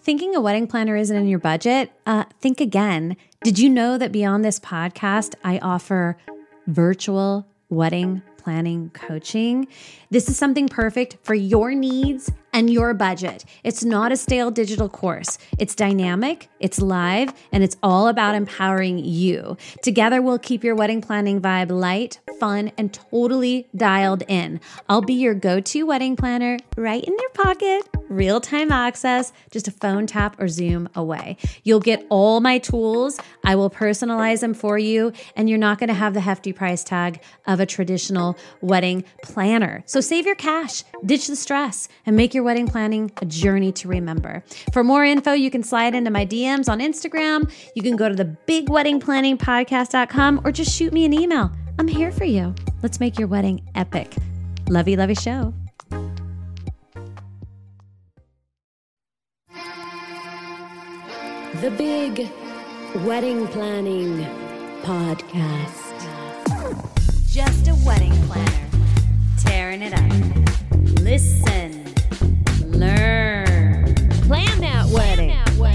Thinking a wedding planner isn't in your budget? Think again. Did you know that beyond this podcast, I offer virtual wedding planning coaching? This is something perfect for your needs and your budget. It's not a stale digital course. It's dynamic, it's live, and it's all about empowering you. Together, we'll keep your wedding planning vibe light, fun, and totally dialed in. I'll be your go-to wedding planner right in your pocket, real-time access, just a phone tap or Zoom away. You'll get all my tools. I will personalize them for you, and you're not going to have the hefty price tag of a traditional wedding planner. So save your cash, ditch the stress, and make your wedding planning a journey to remember. For more info, you can slide into my DMs on Instagram. You can go to the bigweddingplanningpodcast.com or just shoot me an email. I'm here for you. Let's make your wedding epic. Lovey, lovey show. The Big Wedding Planning Podcast. Just a wedding planner, tearing it up. Listen, learn, Plan that wedding.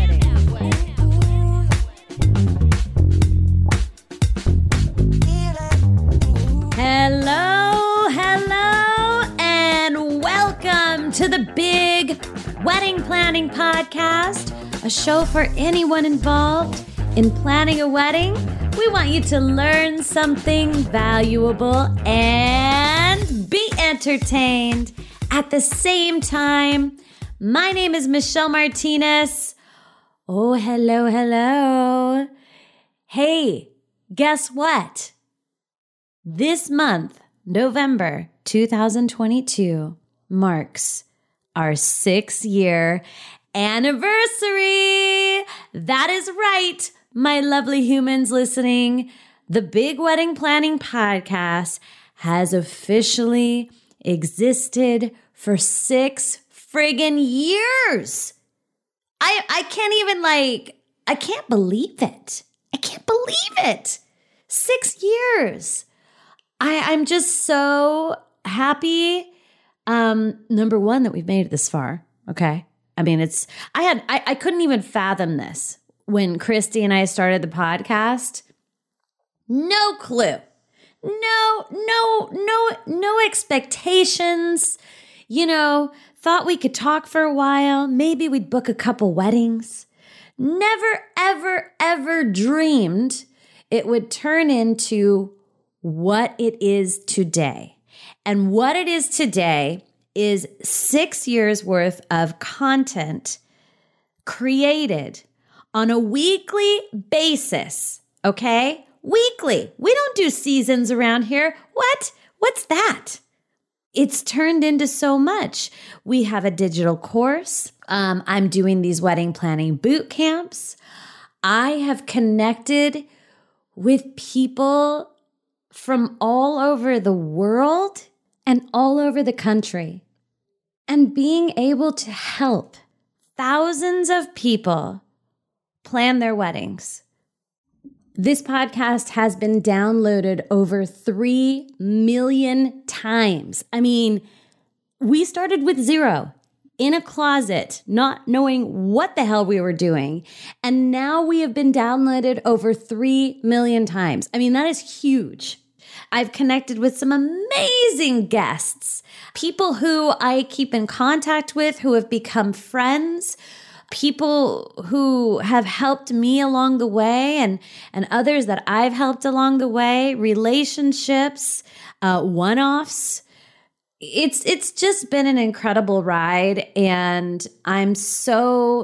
Hello, and welcome to the Big Wedding Planning Podcast, a show for anyone involved in planning a wedding. We want you to learn something valuable and be entertained at the same time. My name is Michelle Martinez. Oh, hello. Hey, guess what? This month, November 2022, marks our 6-year anniversary. That is right, my lovely humans listening. The Big Wedding Planning Podcast has officially existed for 6 friggin' years. I can't even I can't believe it. I can't believe it. 6 years. I'm just so happy. Number one, that we've made it this far. Okay. I mean, I couldn't even fathom this when Christy and I started the podcast. No clue. No expectations. Thought we could talk for a while. Maybe we'd book a couple weddings. Never, ever dreamed it would turn into what it is today. And what it is today is 6 years worth of content created on a weekly basis, okay? Weekly. We don't do seasons around here. What? What's that? It's turned into so much. We have a digital course. I'm doing these wedding planning boot camps. I have connected with people from all over the world and all over the country. And being able to help thousands of people plan their weddings. This podcast has been downloaded over 3 million times. I mean, we started with 0 in a closet, not knowing what the hell we were doing. And now we have been downloaded over 3 million times. I mean, that is huge. I've connected with some amazing guests, people who I keep in contact with, who have become friends, people who have helped me along the way, and others that I've helped along the way, relationships, one-offs. It's just been an incredible ride, and I'm so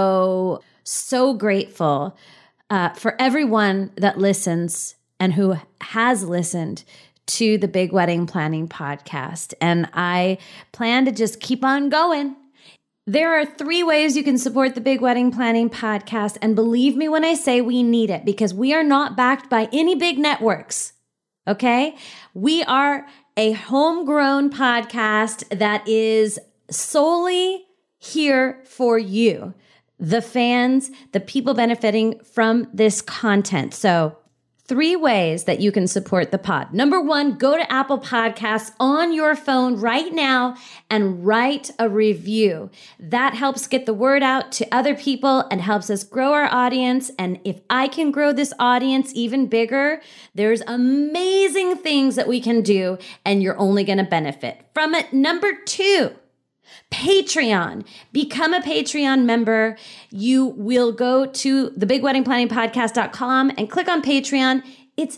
grateful for everyone that listens and who has listened to the Big Wedding Planning Podcast. And I plan to just keep on going. There are 3 ways you can support the Big Wedding Planning Podcast. And believe me when I say we need it, because we are not backed by any big networks. Okay? We are a homegrown podcast that is solely here for you, the fans, the people benefiting from this content. So 3 ways that you can support the pod. Number 1, go to Apple Podcasts on your phone right now and write a review. That helps get the word out to other people and helps us grow our audience. And if I can grow this audience even bigger, there's amazing things that we can do, and you're only going to benefit from it. Number 2, Patreon. Become a Patreon member. You will go to thebigweddingplanningpodcast.com and click on Patreon. It's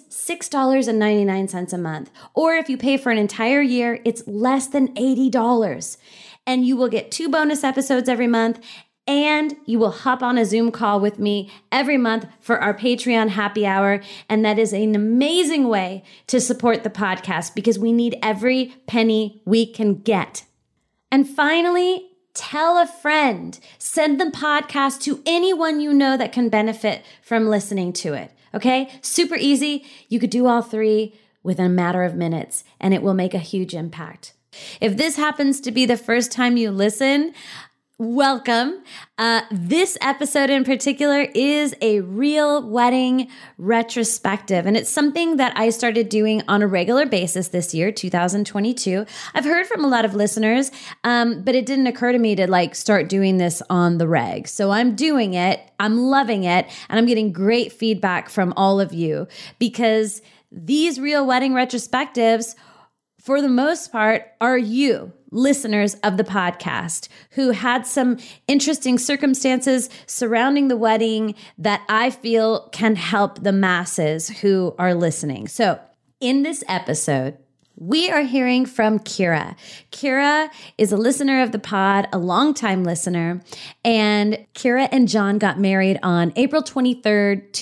$6.99 a month. Or if you pay for an entire year, it's less than $80. And you will get 2 bonus episodes every month. And you will hop on a Zoom call with me every month for our Patreon happy hour. And that is an amazing way to support the podcast because we need every penny we can get. And finally, tell a friend. Send the podcast to anyone you know that can benefit from listening to it. Okay? Super easy. You could do all 3 within a matter of minutes, and it will make a huge impact. If this happens to be the first time you listen, welcome. This episode in particular is a real wedding retrospective, and it's something that I started doing on a regular basis this year, 2022. I've heard from a lot of listeners, but it didn't occur to me to start doing this on the reg. So I'm doing it. I'm loving it, and I'm getting great feedback from all of you because these real wedding retrospectives, for the most part, are you, listeners of the podcast, who had some interesting circumstances surrounding the wedding that I feel can help the masses who are listening. So in this episode, we are hearing from Kira. Kira is a listener of the pod, a longtime listener, and Kira and John got married on April 23rd,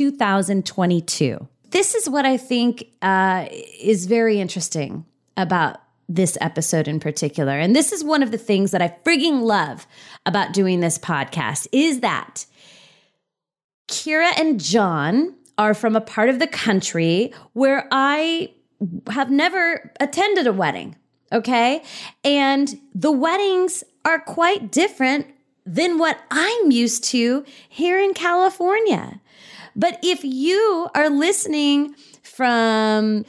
2022. This is what I think is very interesting about this episode in particular. And this is one of the things that I frigging love about doing this podcast is that Kira and John are from a part of the country where I have never attended a wedding, okay? And the weddings are quite different than what I'm used to here in California. But if you are listening from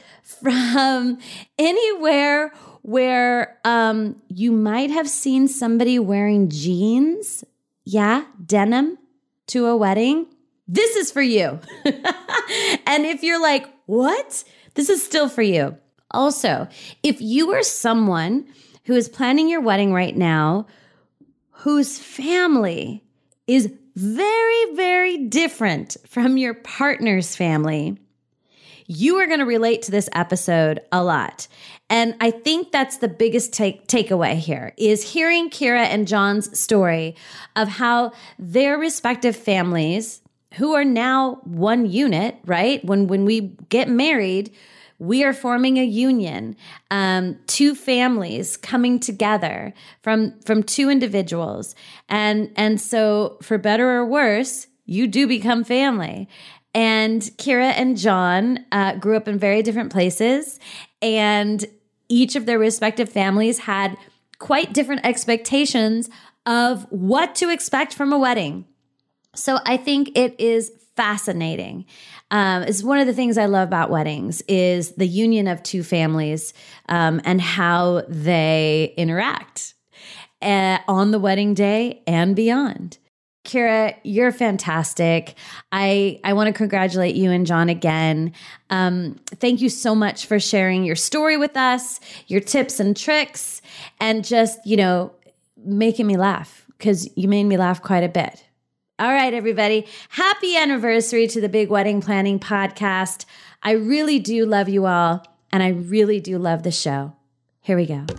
anywhere where you might have seen somebody wearing jeans, denim to a wedding, this is for you. And if you're like, what? This is still for you. Also, if you are someone who is planning your wedding right now, whose family is very, very different from your partner's family, you are going to relate to this episode a lot. And I think that's the biggest takeaway here is hearing Kira and John's story of how their respective families, who are now one unit, right? When we get married, we are forming a union, 2 families coming together from 2 individuals. And so for better or worse, you do become family. And Kira and John grew up in very different places, and each of their respective families had quite different expectations of what to expect from a wedding. So I think it is fascinating. It's one of the things I love about weddings is the union of 2 families and how they interact on the wedding day and beyond. Kira, you're fantastic. I want to congratulate you and John again. Thank you so much for sharing your story with us, your tips and tricks, and just, making me laugh because you made me laugh quite a bit. All right, everybody. Happy anniversary to the Big Wedding Planning Podcast. I really do love you all, and I really do love the show. Here we go.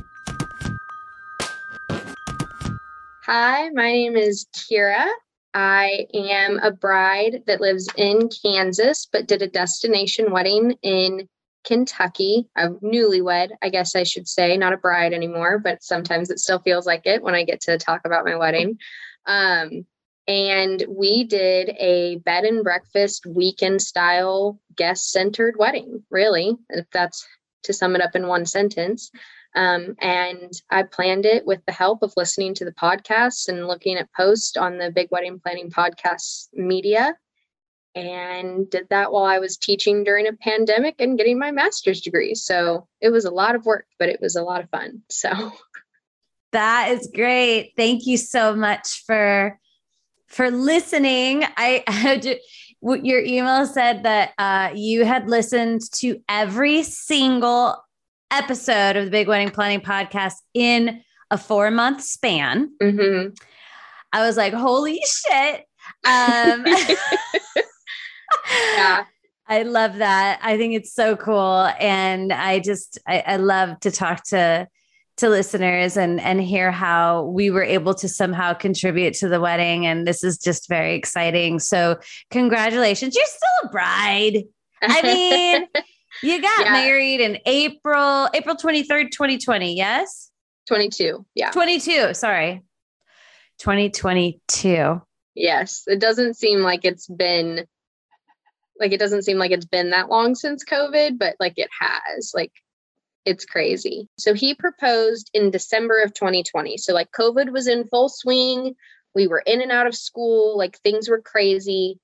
Hi, my name is Kira. I am a bride that lives in Kansas, but did a destination wedding in Kentucky. I'm newlywed, I guess I should say, not a bride anymore, but sometimes it still feels like it when I get to talk about my wedding. And we did a bed and breakfast weekend style guest-centered wedding, really, if that's to sum it up in one sentence. And I planned it with the help of listening to the podcasts and looking at posts on the Big Wedding Planning Podcast media. and did that while I was teaching during a pandemic and getting my master's degree. So it was a lot of work, but it was a lot of fun. So that is great. Thank you so much for listening. I had your email said that you had listened to every single episode of the Big Wedding Planning Podcast in a 4-month span. Mm-hmm. I was like, holy shit. Yeah. I love that. I think it's so cool. And I love to talk to listeners and hear how we were able to somehow contribute to the wedding. And this is just very exciting. So congratulations. You're still a bride. I mean, you got married in April 23rd, 2020. Yes. 22. Yeah. 22. Sorry. 2022. Yes. It doesn't seem like it's been that long since COVID, but like it has. Like, it's crazy. So he proposed in December of 2020. So like COVID was in full swing. We were in and out of school, like things were crazy.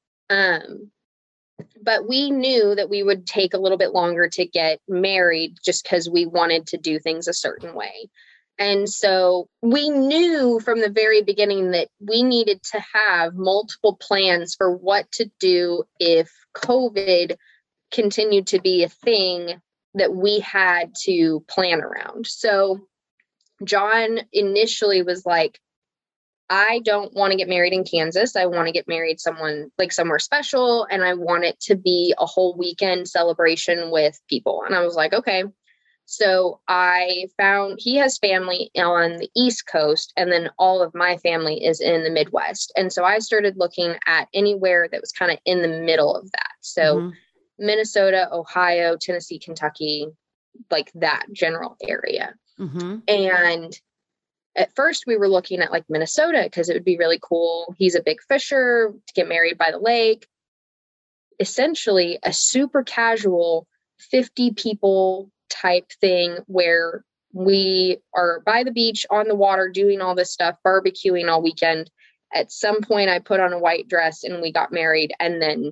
But we knew that we would take a little bit longer to get married just because we wanted to do things a certain way. And so we knew from the very beginning that we needed to have multiple plans for what to do if COVID continued to be a thing that we had to plan around. So John initially was like, I don't want to get married in Kansas. I want to get married somewhere special. And I want it to be a whole weekend celebration with people. And I was like, okay. So I found he has family on the East Coast, and then all of my family is in the Midwest. And so I started looking at anywhere that was kind of in the middle of that. So Minnesota, Ohio, Tennessee, Kentucky, like that general area. Mm-hmm. And at first we were looking at like Minnesota because it would be really cool. He's a big fisher, to get married by the lake. Essentially a super casual 50 people type thing where we are by the beach on the water doing all this stuff, barbecuing all weekend. At some point I put on a white dress and we got married, and then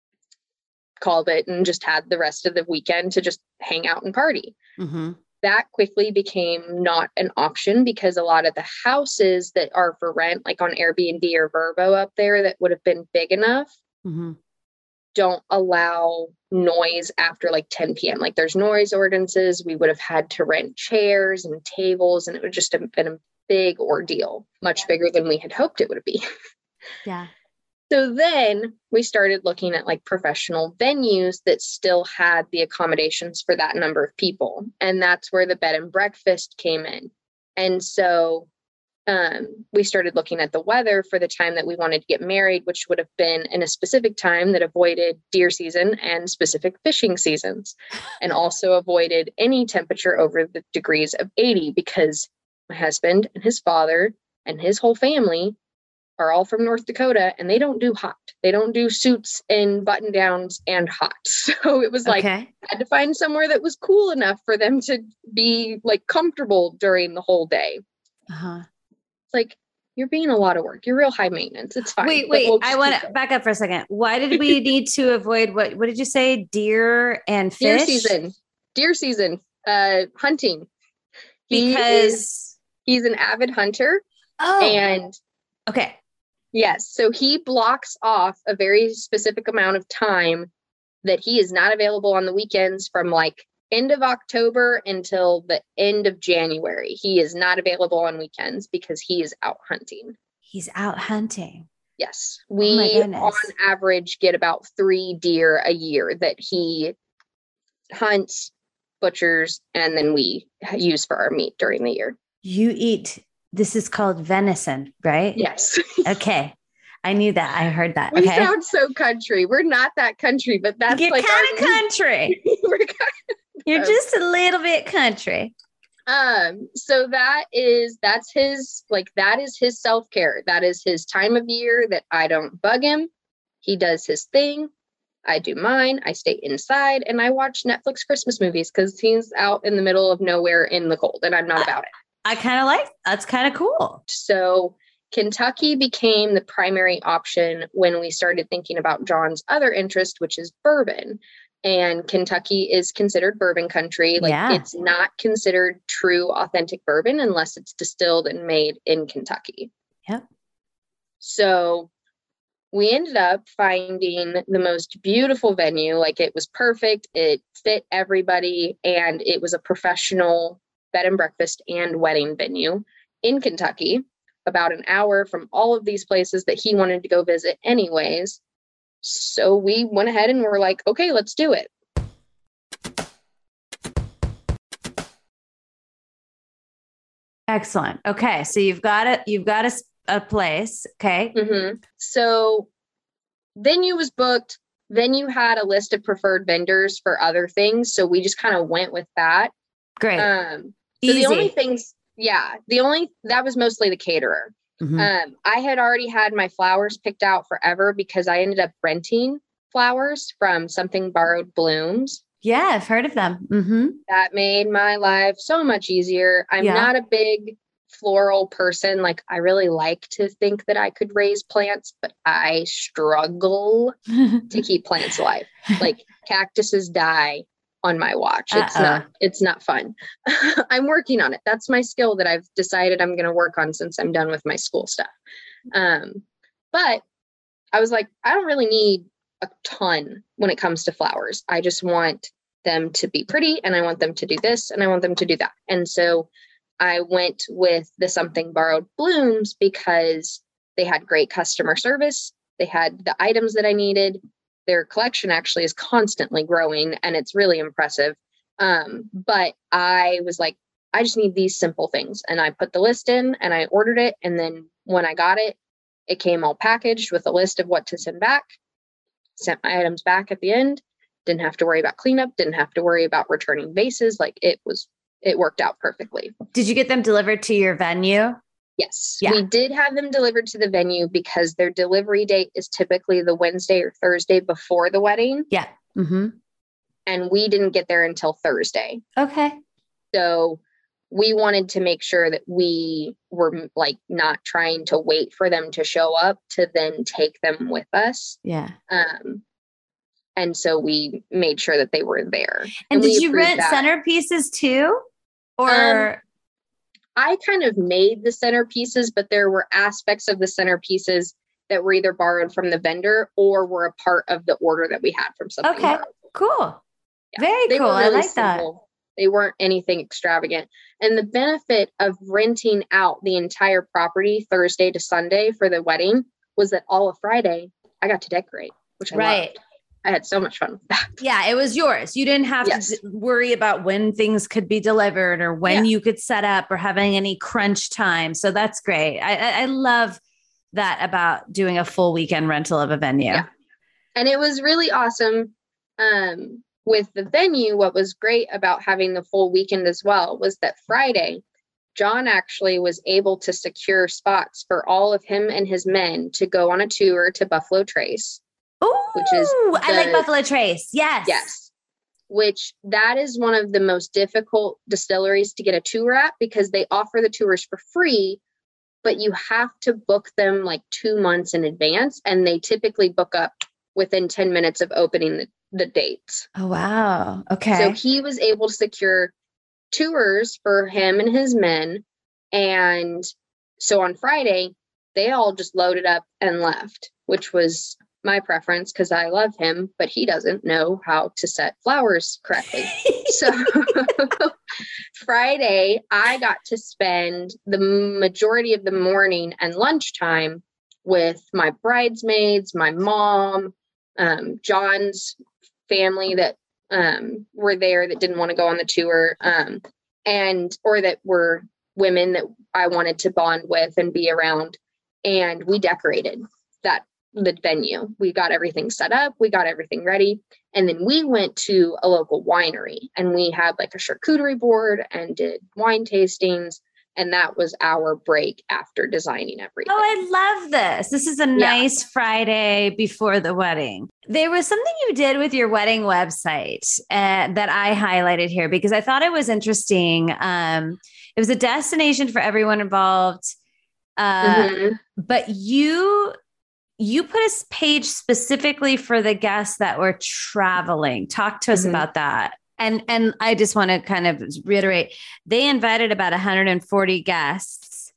called it and just had the rest of the weekend to just hang out and party. Mm-hmm. That quickly became not an option because a lot of the houses that are for rent, like on Airbnb or Vrbo up there that would have been big enough, don't allow noise after like 10 p.m. Like there's noise ordinances. We would have had to rent chairs and tables, and it would just have been a big ordeal, much bigger than we had hoped it would be. Yeah. So then we started looking at like professional venues that still had the accommodations for that number of people. And that's where the bed and breakfast came in. And so we started looking at the weather for the time that we wanted to get married, which would have been in a specific time that avoided deer season and specific fishing seasons, and also avoided any temperature over the degrees of 80, because my husband and his father and his whole family are all from North Dakota, and they don't do hot. They don't do suits and button downs and hot. So it was like, I had to find somewhere that was cool enough for them to be like comfortable during the whole day. It's like, you're being a lot of work. You're real high maintenance. It's fine. Wait, I want to back up for a second. Why did we need to avoid what did you say? Deer and fish? Deer season, hunting. Because he's an avid hunter. Oh, and okay. Yes. So he blocks off a very specific amount of time that he is not available on the weekends from like end of October until the end of January. He is not available on weekends because he is out hunting. He's out hunting. Yes. We on average get about 3 deer a year that he hunts, butchers, and then we use for our meat during the year. You eat, this is called venison, right? Yes. Okay. I knew that. I heard that. We sound so country. We're not that country, but that's you're like kind of country. You're just a little bit country. So that's his self-care. That is his time of year that I don't bug him. He does his thing. I do mine. I stay inside and I watch Netflix Christmas movies because he's out in the middle of nowhere in the cold and I'm not about it. I kind of like, that's kind of cool. So Kentucky became the primary option when we started thinking about John's other interest, which is bourbon. And Kentucky is considered bourbon country. Like it's not considered true, authentic bourbon unless it's distilled and made in Kentucky. Yep. So we ended up finding the most beautiful venue. Like it was perfect. It fit everybody. And it was a professional bed and breakfast and wedding venue in Kentucky, about an hour from all of these places that he wanted to go visit anyways. So we went ahead and were like, okay, let's do it. Excellent. Okay. So you've got a place. Okay. Mm-hmm. So venue was booked. Venue had a list of preferred vendors for other things. So we just kind of went with that. Great. So Easy. the only things, that was mostly the caterer. Mm-hmm. I had already had my flowers picked out forever because I ended up renting flowers from Something Borrowed Blooms. Yeah, I've heard of them. Mm-hmm. That made my life so much easier. I'm not a big floral person. Like I really like to think that I could raise plants, but I struggle to keep plants alive. Like cactuses die on my watch. It's not fun. I'm working on it. That's my skill that I've decided I'm going to work on since I'm done with my school stuff. But I was like, I don't really need a ton when it comes to flowers. I just want them to be pretty and I want them to do this and I want them to do that. And so I went with the Something Borrowed Blooms because they had great customer service. They had the items that I needed. Their collection actually is constantly growing and it's really impressive. But I was like, I just need these simple things. And I put the list in and I ordered it. And then when I got it, it came all packaged with a list of what to send back, sent my items back at the end, didn't have to worry about cleanup, didn't have to worry about returning vases. Like it worked out perfectly. Did you get them delivered to your venue? Yes, we did have them delivered to the venue because their delivery date is typically the Wednesday or Thursday before the wedding. Yeah. Mm-hmm. And we didn't get there until Thursday. Okay. So we wanted to make sure that we were like not trying to wait for them to show up to then take them with us. Yeah. And so we made sure that they were there. And did you rent centerpieces too? Or I kind of made the centerpieces, but there were aspects of the centerpieces that were either borrowed from the vendor or were a part of the order that we had from Something Borrowed. Cool. Yeah. Very cool. Really I like simple. That. They weren't anything extravagant. And the benefit of renting out the entire property Thursday to Sunday for the wedding was that all of Friday I got to decorate, which I loved. I had so much fun with that. Yeah, it was yours. You didn't have to worry about when things could be delivered or when you could set up or having any crunch time. So that's great. I love that about doing a full weekend rental of a venue. Yeah. And it was really awesome. With the venue, what was great about having the full weekend as well was that Friday, John actually was able to secure spots for all of him and his men to go on a tour to Buffalo Trace. Which is I like Buffalo Trace. Yes. Yes. Which that is one of the most difficult distilleries to get a tour at because they offer the tours for free, but you have to book them like 2 months in advance. And they typically book up within 10 minutes of opening the dates. Oh, wow. Okay. So he was able to secure tours for him and his men. And so on Friday, they all just loaded up and left, which was my preference because I love him, but he doesn't know how to set flowers correctly. So Friday, I got to spend the majority of the morning and lunchtime with my bridesmaids, my mom, John's family that were there that didn't want to go on the tour, or that were women that I wanted to bond with and be around. And we decorated the venue. We got everything set up. We got everything ready. And then we went to a local winery and we had like a charcuterie board and did wine tastings. And that was our break after designing everything. Oh, I love this. This is a nice Friday before the wedding. There was something you did with your wedding website that I highlighted here because I thought it was interesting. It was a destination for everyone involved. But you put a page specifically for the guests that were traveling. Talk to us about that. And I just want to kind of reiterate, they invited about 140 guests,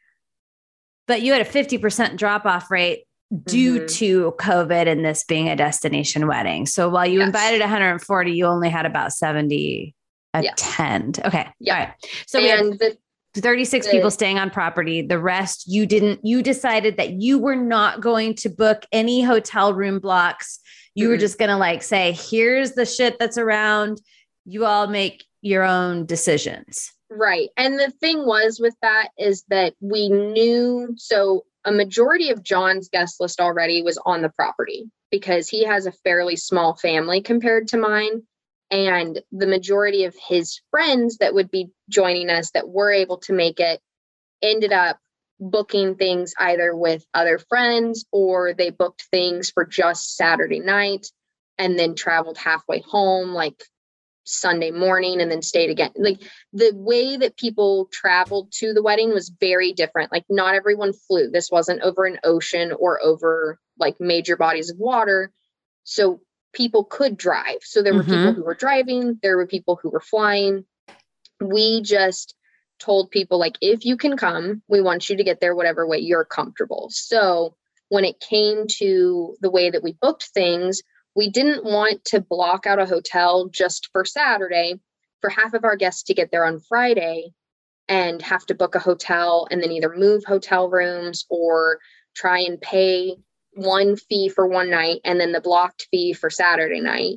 but you had a 50% drop-off rate due to COVID and this being a destination wedding. So while you invited 140, you only had about 70 attend. Okay. All right. So we had 36 people staying on property. The rest, you decided that you were not going to book any hotel room blocks. You were just going to like say, here's the shit that's around. You all make your own decisions. Right. And the thing was with that is that we knew, so a majority of John's guest list already was on the property because he has a fairly small family compared to mine. And the majority of his friends that would be joining us that were able to make it ended up booking things either with other friends or they booked things for just Saturday night and then traveled halfway home like Sunday morning and then stayed again. Like the way that people traveled to the wedding was very different. Like not everyone flew. This wasn't over an ocean or over like major bodies of water. So people could drive. So there were people who were driving, there were people who were flying. We just told people like, if you can come, we want you to get there whatever way you're comfortable. So when it came to the way that we booked things, we didn't want to block out a hotel just for Saturday for half of our guests to get there on Friday and have to book a hotel and then either move hotel rooms or try and pay one fee for one night and then the blocked fee for Saturday night.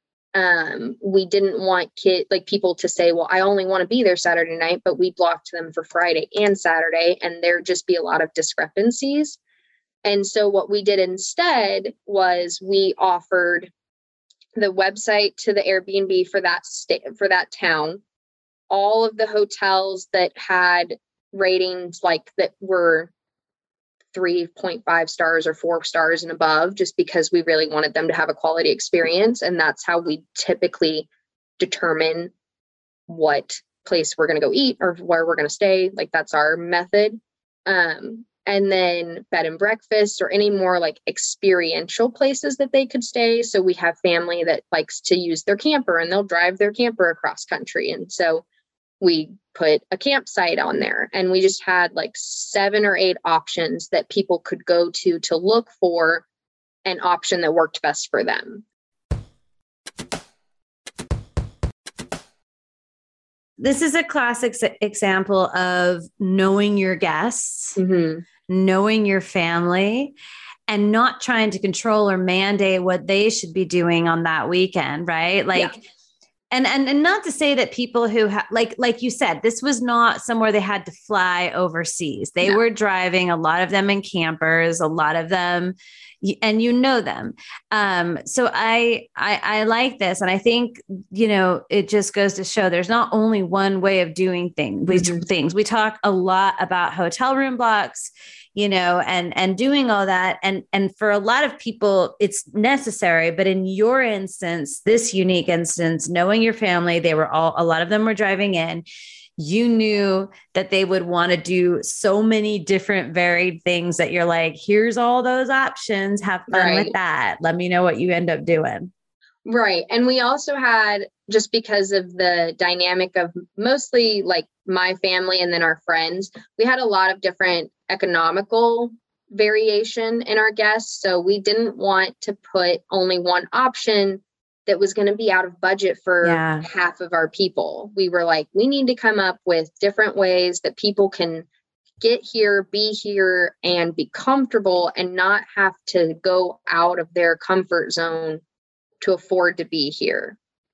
We didn't want people to say, well, I only want to be there Saturday night, but we blocked them for Friday and Saturday, and there'd just be a lot of discrepancies. And so what we did instead was we offered the website to the Airbnb for that town, all of the hotels that had ratings like that were 3.5 stars or 4 stars and above, just because we really wanted them to have a quality experience. And that's how we typically determine what place we're going to go eat or where we're going to stay. Like that's our method. And then bed and breakfast or any more like experiential places that they could stay. So we have family that likes to use their camper and they'll drive their camper across country. And so we put a campsite on there and we just had like 7 or 8 options that people could go to look for an option that worked best for them. This is a classic example of knowing your guests, knowing your family, and not trying to control or mandate what they should be doing on that weekend, right? Like, and not to say that people who like you said, this was not somewhere they had to fly overseas. They were driving, a lot of them in campers, a lot of them, and you know them. So I like this. And I think, it just goes to show there's not only one way of doing things. We talk a lot about hotel room blocks, and doing all that. And for a lot of people, it's necessary. But in your instance, this unique instance, knowing your family, a lot of them were driving in. You knew that they would want to do so many different varied things that you're like, here's all those options. Have fun with that. Let me know what you end up doing. Right. And we also had, just because of the dynamic of mostly like my family and then our friends, we had a lot of different economical variation in our guests. So we didn't want to put only one option that was going to be out of budget for half of our people. We were like, we need to come up with different ways that people can get here, be here, and be comfortable and not have to go out of their comfort zone to afford to be here.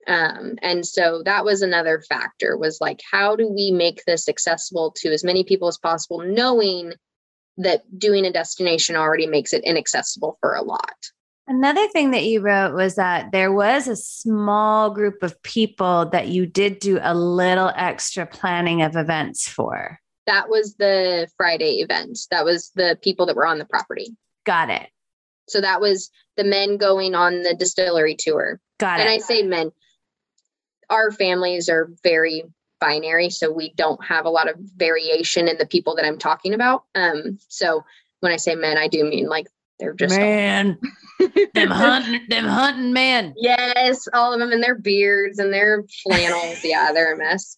And so that was another factor, was like, how do we make this accessible to as many people as possible, knowing that doing a destination already makes it inaccessible for a lot. Another thing that you wrote was that there was a small group of people that you did do a little extra planning of events for. That was the Friday event. That was the people that were on the property. Got it. So that was the men going on the distillery tour. Got it. And I say men, our families are very binary. So we don't have a lot of variation in the people that I'm talking about. So when I say men, I do mean like they're just man, them hunting men. Yes, all of them in their beards and their flannels. Yeah, they're a mess.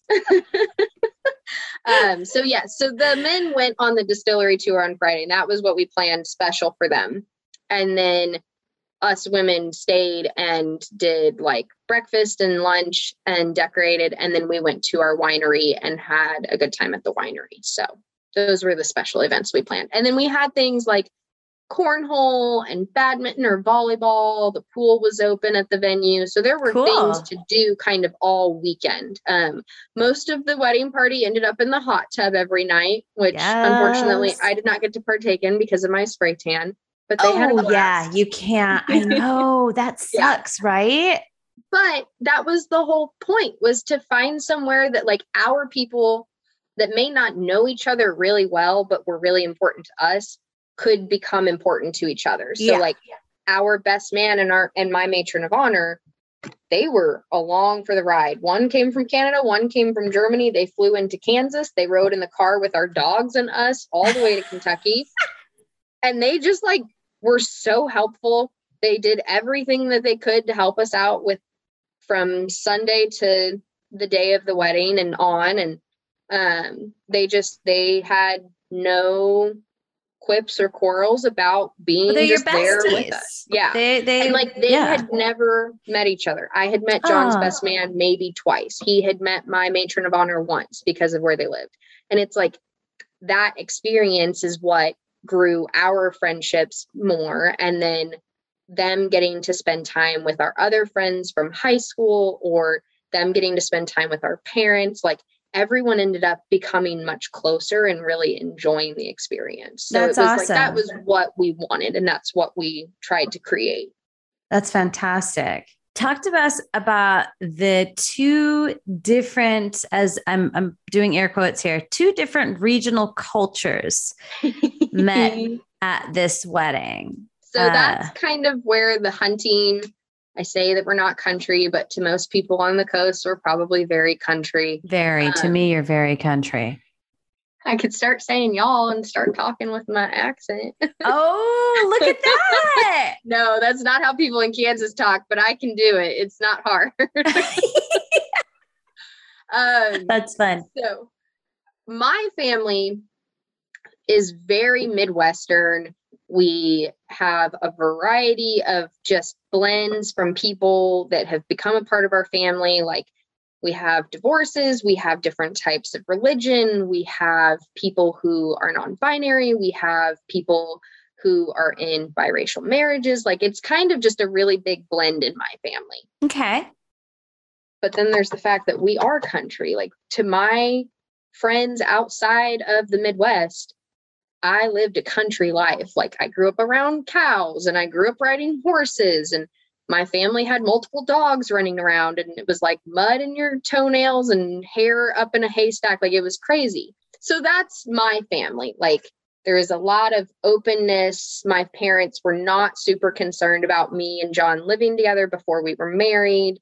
So the men went on the distillery tour on Friday, and that was what we planned special for them. And then us women stayed and did like breakfast and lunch and decorated. And then we went to our winery and had a good time at the winery. So those were the special events we planned. And then we had things like cornhole and badminton or volleyball. The pool was open at the venue. So there were things to do kind of all weekend. Most of the wedding party ended up in the hot tub every night, which unfortunately I did not get to partake in because of my spray tan. But they had a blast. You can't. I know that sucks, right? But that was the whole point, was to find somewhere that like our people that may not know each other really well, but were really important to us, could become important to each other. So like our best man and my matron of honor, they were along for the ride. One came from Canada, one came from Germany. They flew into Kansas. They rode in the car with our dogs and us all the way to Kentucky. And they just like were so helpful. They did everything that they could to help us out with from Sunday to the day of the wedding and on. And they had no quips or quarrels about being just there with us. Yeah. They had never met each other. I had met John's best man maybe twice. He had met my matron of honor once because of where they lived. And it's like that experience is what grew our friendships more. And then them getting to spend time with our other friends from high school, or them getting to spend time with our parents, like everyone ended up becoming much closer and really enjoying the experience. So that's awesome. Like that was what we wanted, and that's what we tried to create. That's fantastic. Talk to us about the two different, as I'm doing air quotes here, two different regional cultures met at this wedding. So that's kind of where the hunting, I say that we're not country, but to most people on the coast, we're probably very country. Very. To me, you're very country. I could start saying y'all and start talking with my accent. Oh, look at that. No, that's not how people in Kansas talk, but I can do it. It's not hard. That's fun. So my family is very Midwestern. We have a variety of just blends from people that have become a part of our family. Like we have divorces, we have different types of religion, we have people who are non-binary, we have people who are in biracial marriages. Like it's kind of just a really big blend in my family. Okay. But then there's the fact that we are country. Like to my friends outside of the Midwest, I lived a country life. Like I grew up around cows and I grew up riding horses, and my family had multiple dogs running around, and it was like mud in your toenails and hair up in a haystack. Like it was crazy. So that's my family. Like there is a lot of openness. My parents were not super concerned about me and John living together before we were married.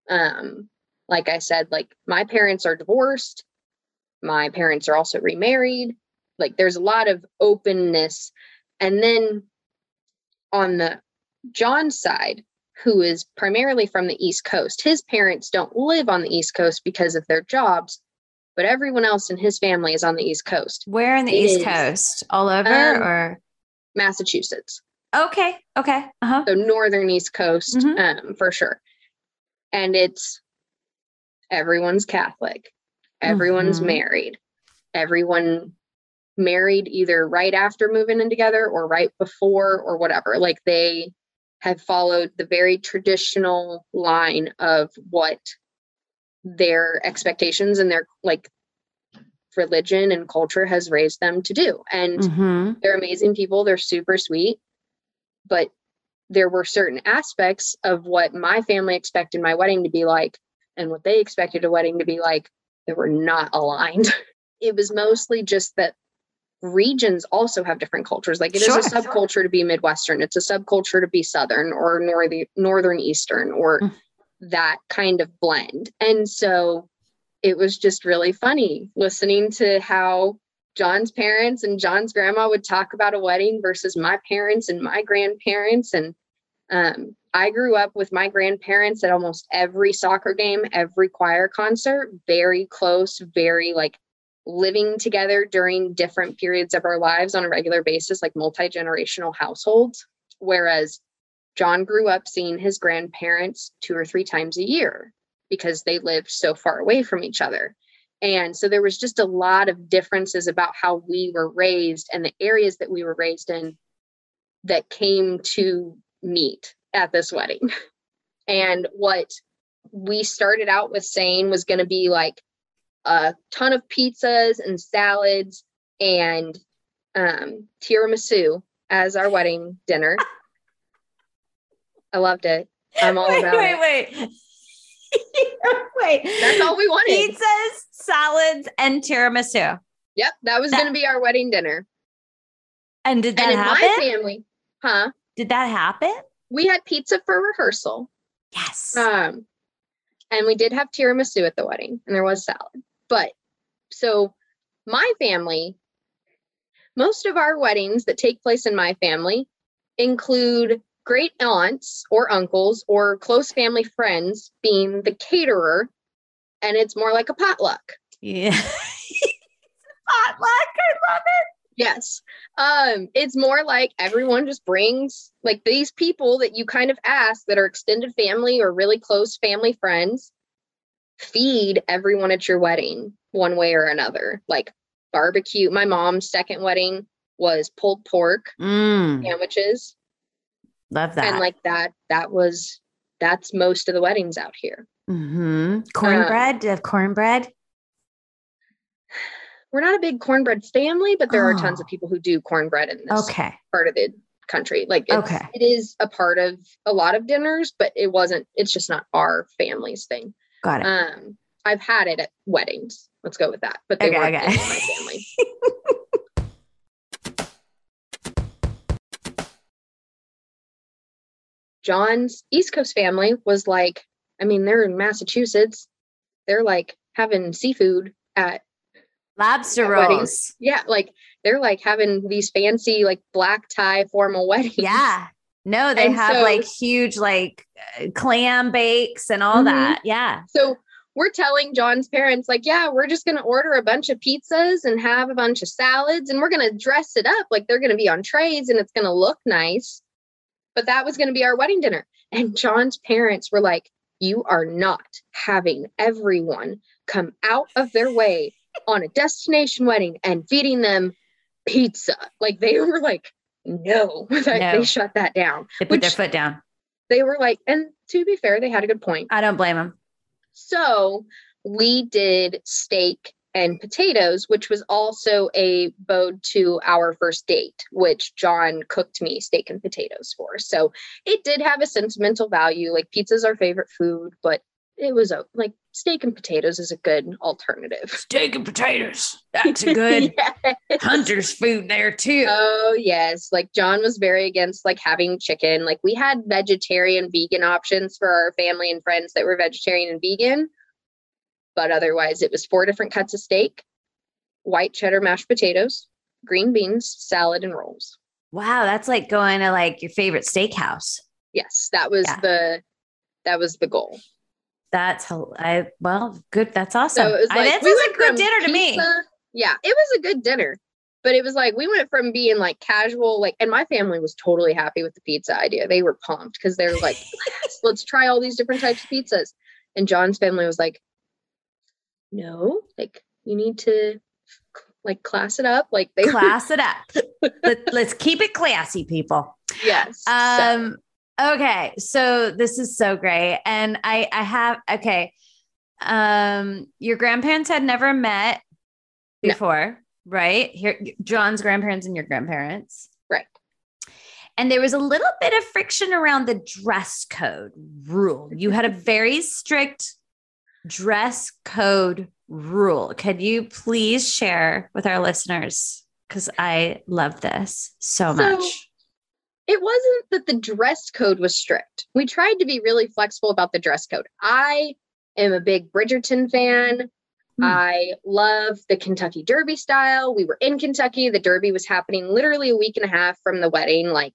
Like I said, like my parents are divorced. My parents are also remarried. Like there's a lot of openness. And then on the John side, who is primarily from the East Coast, his parents don't live on the East Coast because of their jobs, but everyone else in his family is on the East Coast. Where in the East Coast? All over or? Massachusetts. Okay. Uh-huh. So northern East Coast, for sure. And it's everyone's Catholic. Everyone's married. Everyone married either right after moving in together or right before or whatever. Like they have followed the very traditional line of what their expectations and their like religion and culture has raised them to do. And they're amazing people. They're super sweet. But there were certain aspects of what my family expected my wedding to be like and what they expected a wedding to be like that were not aligned. It was mostly just that regions also have different cultures. Like it is a subculture to be Midwestern. It's a subculture to be Southern or Northern Eastern or that kind of blend. And so it was just really funny listening to how John's parents and John's grandma would talk about a wedding versus my parents and my grandparents. And I grew up with my grandparents at almost every soccer game, every choir concert, very close, very like living together during different periods of our lives on a regular basis, like multi-generational households. Whereas John grew up seeing his grandparents 2 or 3 times a year because they lived so far away from each other. And so there was just a lot of differences about how we were raised and the areas that we were raised in that came to meet at this wedding. And what we started out with saying was going to be like a ton of pizzas and salads and tiramisu as our wedding dinner. I loved it. I'm all about it. Wait. That's all we wanted. Pizzas, salads, and tiramisu. Yep. That was going to be our wedding dinner. And did that and in happen? my family, Did that happen? we had pizza for rehearsal. Yes. And we did have tiramisu at the wedding, and there was salad. But so my family, most of our weddings that take place in my family include great aunts or uncles or close family friends being the caterer, and it's more like a potluck. Yeah. Potluck. I love it. Yes. It's more like everyone just brings like these people that you kind of ask that are extended family or really close family friends, feed everyone at your wedding one way or another. Like barbecue. My mom's second wedding was pulled pork sandwiches. Love that. And like that's most of the weddings out here. Mm-hmm. Cornbread. Do you have cornbread? We're not a big cornbread family, but there are tons of people who do cornbread in this part of the country. Like it is a part of a lot of dinners, but it's just not our family's thing. Got it. I've had it at weddings. Let's go with that. But they weren't in my family. John's East Coast family was like, I mean, they're in Massachusetts. They're like having seafood at lobster rolls. Weddings. Yeah. Like they're like having these fancy, like black tie formal weddings. Yeah. No, they have like huge, like clam bakes and all that. Yeah. So we're telling John's parents, like, yeah, we're just going to order a bunch of pizzas and have a bunch of salads, and we're going to dress it up like they're going to be on trays and it's going to look nice. But that was going to be our wedding dinner. And John's parents were like, you are not having everyone come out of their way on a destination wedding and feeding them pizza. Like they were like, no. They shut that down. They put their foot down. They were like, and to be fair, they had a good point. I don't blame them. So we did steak and potatoes, which was also a ode to our first date, which John cooked me steak and potatoes for. So it did have a sentimental value. Like pizza's our favorite food, but it was like steak and potatoes is a good alternative. Steak and potatoes. That's a good hunter's food there too. Oh yes. Like John was very against like having chicken. Like we had vegetarian, vegan options for our family and friends that were vegetarian and vegan. But otherwise it was 4 different cuts of steak, white cheddar mashed potatoes, green beans, salad, and rolls. Wow. That's like going to like your favorite steakhouse. Yes. That was the goal. That's good. That's awesome. So it was like, this was a good dinner to me. Yeah, it was a good dinner, but it was like, we went from being like casual, like, and my family was totally happy with the pizza idea. They were pumped because they were like, let's try all these different types of pizzas. And John's family was like, no, like you need to like class it up. Like they class it up. Let's keep it classy, people. Yes. Okay. So this is so great. And your grandparents had never met before, right? Here, John's grandparents and your grandparents. Right. And there was a little bit of friction around the dress code rule. You had a very strict dress code rule. Could you please share with our listeners? Because I love this so much. It wasn't that the dress code was strict. We tried to be really flexible about the dress code. I am a big Bridgerton fan. I love the Kentucky Derby style. We were in Kentucky. The Derby was happening literally a week and a half from the wedding. Like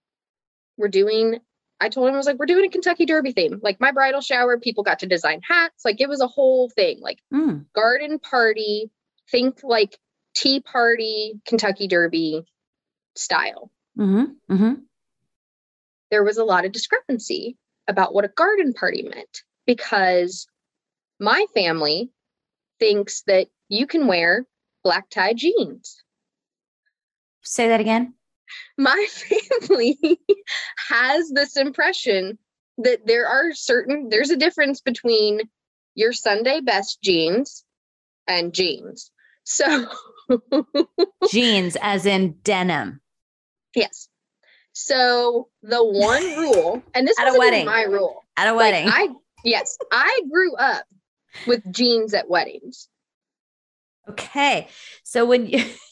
I told him, I was like, we're doing a Kentucky Derby theme. Like my bridal shower, people got to design hats. Like it was a whole thing, like garden party, think like tea party, Kentucky Derby style. There was a lot of discrepancy about what a garden party meant because my family thinks that you can wear black tie jeans. Say that again. My family has this impression that there's a difference between your Sunday best jeans and jeans. So jeans as in denim. Yes. So the one rule, and this at a wedding, my rule at a wedding. I grew up with jeans at weddings. Okay. So when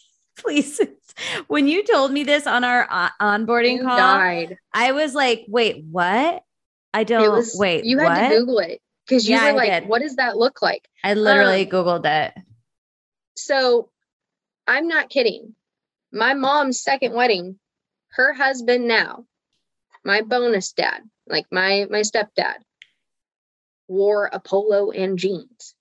you told me this on our onboarding call, I was like, wait, what? Wait, you had to Google it because you were like, what does that look like? I literally Googled it. So I'm not kidding. My mom's second wedding, her husband now, my bonus dad, like my stepdad, wore a polo and jeans.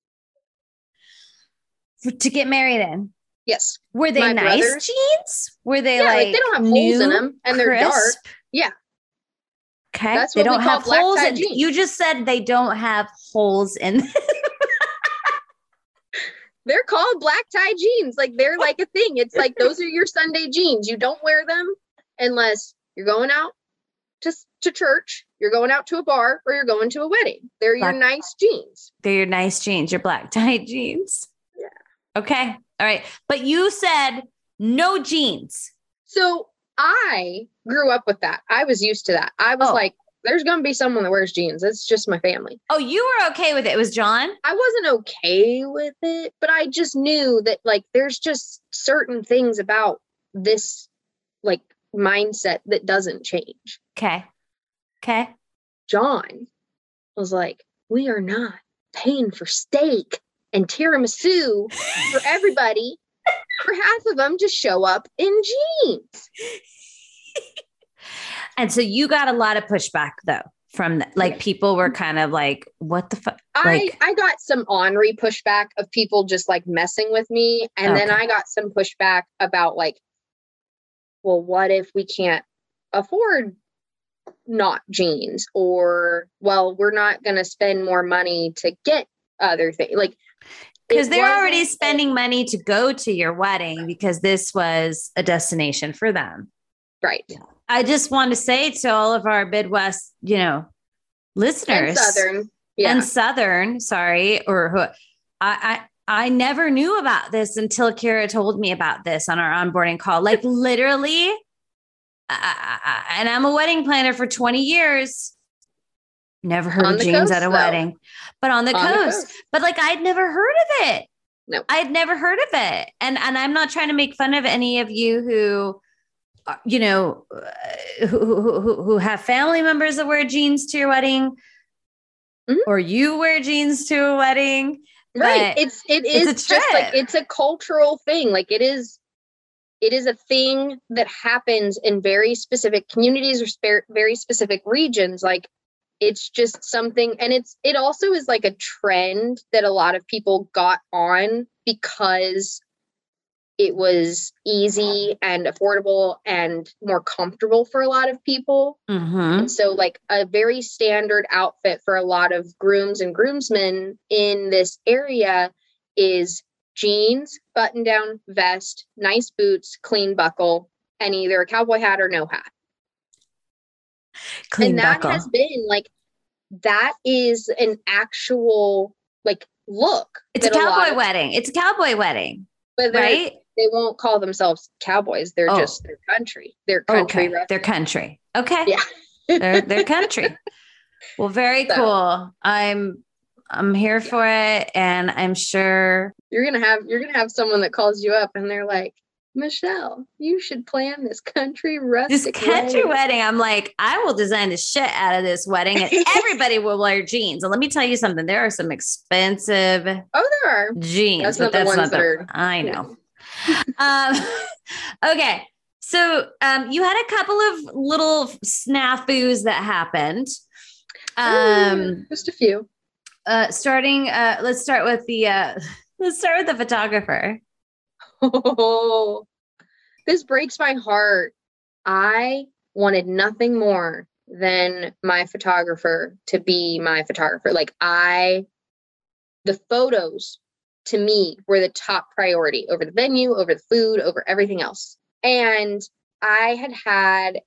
To get married in? Yes. Were they nice jeans? Were they like they don't have holes in them and they're dark. Yeah. Okay. That's they what don't we call have holes in jeans. You just said they don't have holes in them. They're called black tie jeans. Like they're like a thing. It's like those are your Sunday jeans. You don't wear them unless you're going out to church, you're going out to a bar, or you're going to a wedding. They're your nice jeans. They're your nice jeans, your black tie jeans. Yeah. Okay. All right. But you said no jeans. So I grew up with that. I was used to that. I was like, there's going to be someone that wears jeans. It's just my family. Oh, you were okay with it. It was John? I wasn't okay with it, but I just knew that like, there's just certain things about this like mindset that doesn't change. Okay. John was like, we are not paying for steak and tiramisu for everybody. For half of them to show up in jeans. And so you got a lot of pushback though from people were kind of like, what the fuck? I got some ornery pushback of people just like messing with me. And then I got some pushback about like, well, what if we can't afford not jeans? Or, well, we're not going to spend more money to get other things. Like, because they're already spending money to go to your wedding because this was a destination for them. Right. I just want to say to all of our Midwest, listeners and Southern, I never knew about this until Kira told me about this on our onboarding call. Like literally, and I'm a wedding planner for 20 years. Never heard of jeans at a wedding, but on the coast. But like, I'd never heard of it. No, I'd never heard of it. And I'm not trying to make fun of any of you who, who have family members that wear jeans to your wedding, or you wear jeans to a wedding. Right. It is just like, it's a cultural thing. Like it is a thing that happens in very specific communities or very specific regions. Like, it's just something, and it also is like a trend that a lot of people got on because it was easy and affordable and more comfortable for a lot of people. And so like a very standard outfit for a lot of grooms and groomsmen in this area is jeans, button down vest, nice boots, clean buckle, and either a cowboy hat or no hat. Clean and that buckle. has been like, that is an actual like look. It's a cowboy wedding. It's a cowboy wedding. But right? They won't call themselves cowboys. They're just their country. They're country. Okay. They're country. Okay. Yeah. they're country. Well, very cool. I'm here for it. And I'm sure you're gonna have someone that calls you up and they're like, Michelle, you should plan this country rustic This country wedding. wedding, I'm like, I will design the shit out of this wedding and everybody will wear jeans. And let me tell you something, there are some expensive Oh, there are. jeans, That's but not the that's ones not that the, are, I you know. Okay. So you had a couple of little snafus that happened. Just a few. Let's start with the photographer. Oh, this breaks my heart. I wanted nothing more than my photographer to be my photographer. The photos to me were the top priority over the venue, over the food, over everything else. And I had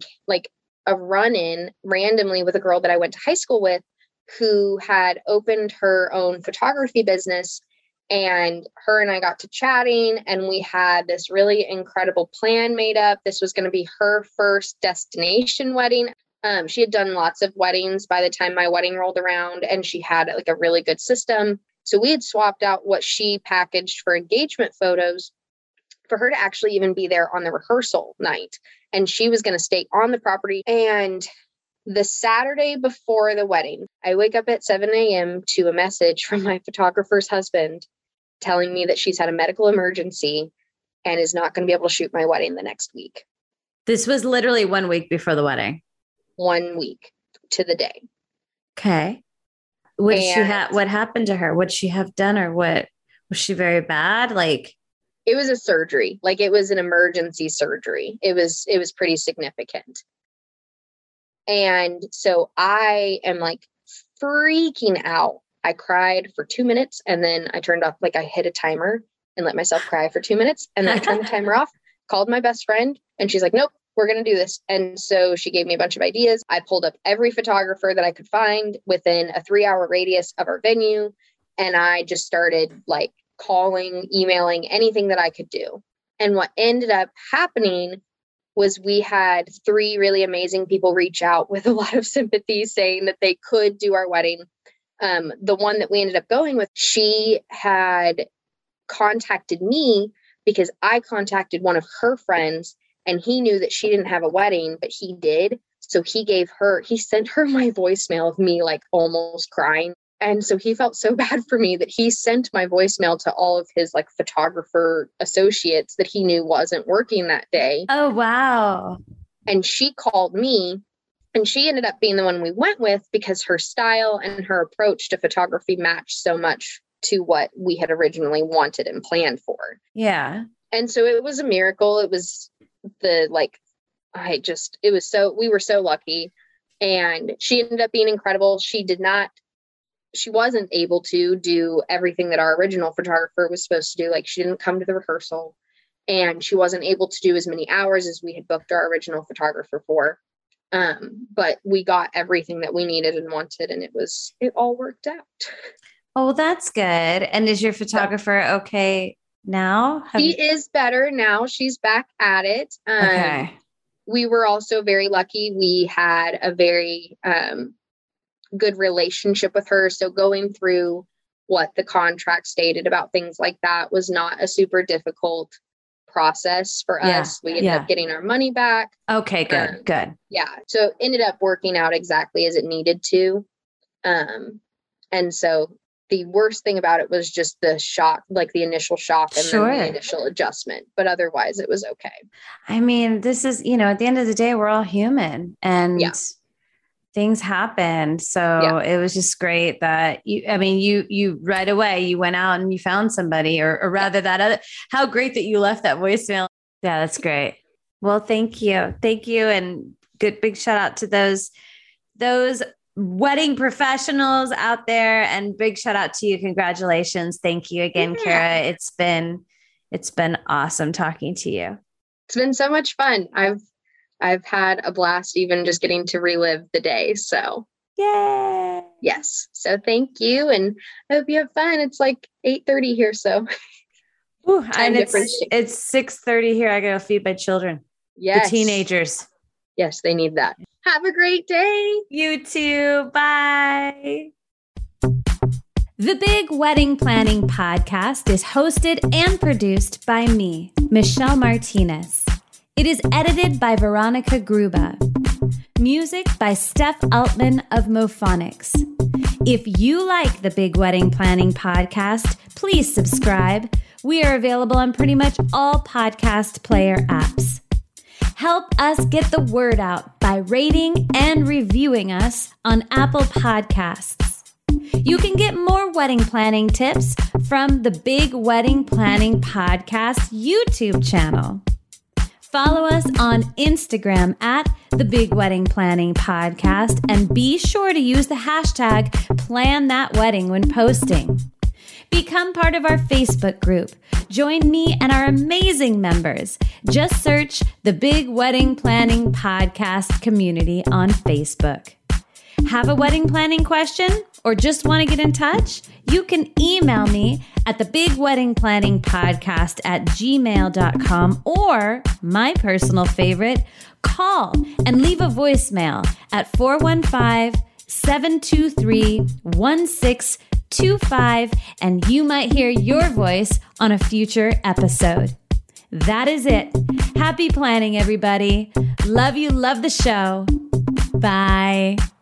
a run-in randomly with a girl that I went to high school with who had opened her own photography business. And her and I got to chatting and we had this really incredible plan made up. This was going to be her first destination wedding. She had done lots of weddings by the time my wedding rolled around, and she had like a really good system. So we had swapped out what she packaged for engagement photos for her to actually even be there on the rehearsal night. And she was going to stay on the property. And the Saturday before the wedding, I wake up at 7 a.m. to a message from my photographer's husband telling me that she's had a medical emergency and is not going to be able to shoot my wedding the next week. This was literally 1 week before the wedding. 1 week to the day. Okay. What happened to her? Would she have done, or what? Was she very bad? Like, it was a surgery. Like, it was an emergency surgery. It was pretty significant. And so I am like freaking out. I cried for 2 minutes and then I turned off, I hit a timer and let myself cry for 2 minutes. And then I turned the timer off, called my best friend, and she's like, nope, we're going to do this. And so she gave me a bunch of ideas. I pulled up every photographer that I could find within a 3-hour radius of our venue. And I just started calling, emailing, anything that I could do. And what ended up happening was we had 3 really amazing people reach out with a lot of sympathy saying that they could do our wedding. The one that we ended up going with, she had contacted me because I contacted one of her friends and he knew that she didn't have a wedding, but he did. So he sent her my voicemail of me almost crying. And so he felt so bad for me that he sent my voicemail to all of his photographer associates that he knew wasn't working that day. Oh, wow. And she called me. And she ended up being the one we went with because her style and her approach to photography matched so much to what we had originally wanted and planned for. Yeah. And so it was a miracle. It was we were so lucky. And she ended up being incredible. She wasn't able to do everything that our original photographer was supposed to do. She didn't come to the rehearsal and she wasn't able to do as many hours as we had booked our original photographer for. But we got everything that we needed and wanted, and it all worked out. Oh, that's good. And is your photographer okay now? She is better now. She's back at it. Okay. We were also very lucky. We had a very good relationship with her. So going through what the contract stated about things like that was not a super difficult process for us. We ended up getting our money back. Okay, good. Good. Yeah. So it ended up working out exactly as it needed to. And so the worst thing about it was just the shock, the initial shock and then the initial adjustment. But otherwise it was okay. I mean, this is, at the end of the day, we're all human and things happen. So it was just great that you right away, you went out and you found somebody or rather how great that you left that voicemail. Yeah, that's great. Well, thank you. Thank you. And good, big shout out to those wedding professionals out there, and big shout out to you. Congratulations. Thank you again, Kara. It's been awesome talking to you. It's been so much fun. I've had a blast even just getting to relive the day. So yay. Yes. So thank you. And I hope you have fun. It's 8:30 here. So and it's 6:30 here. I got to feed my children. Yes. The teenagers. Yes, they need that. Have a great day. You too. Bye. The Big Wedding Planning Podcast is hosted and produced by me, Michelle Martinez. It is edited by Veronica Gruba. Music by Steph Altman of Mophonics. If you like the Big Wedding Planning Podcast, please subscribe. We are available on pretty much all podcast player apps. Help us get the word out by rating and reviewing us on Apple Podcasts. You can get more wedding planning tips from the Big Wedding Planning Podcast YouTube channel. Follow us on Instagram at the Big Wedding Planning Podcast and be sure to use the hashtag #PlanThatWedding when posting. Become part of our Facebook group. Join me and our amazing members. Just search the Big Wedding Planning Podcast community on Facebook. Have a wedding planning question or just want to get in touch? You can email me at thebigweddingplanningpodcast@gmail.com or, my personal favorite, call and leave a voicemail at 415-723-1625 and you might hear your voice on a future episode. That is it. Happy planning, everybody. Love you. Love the show. Bye.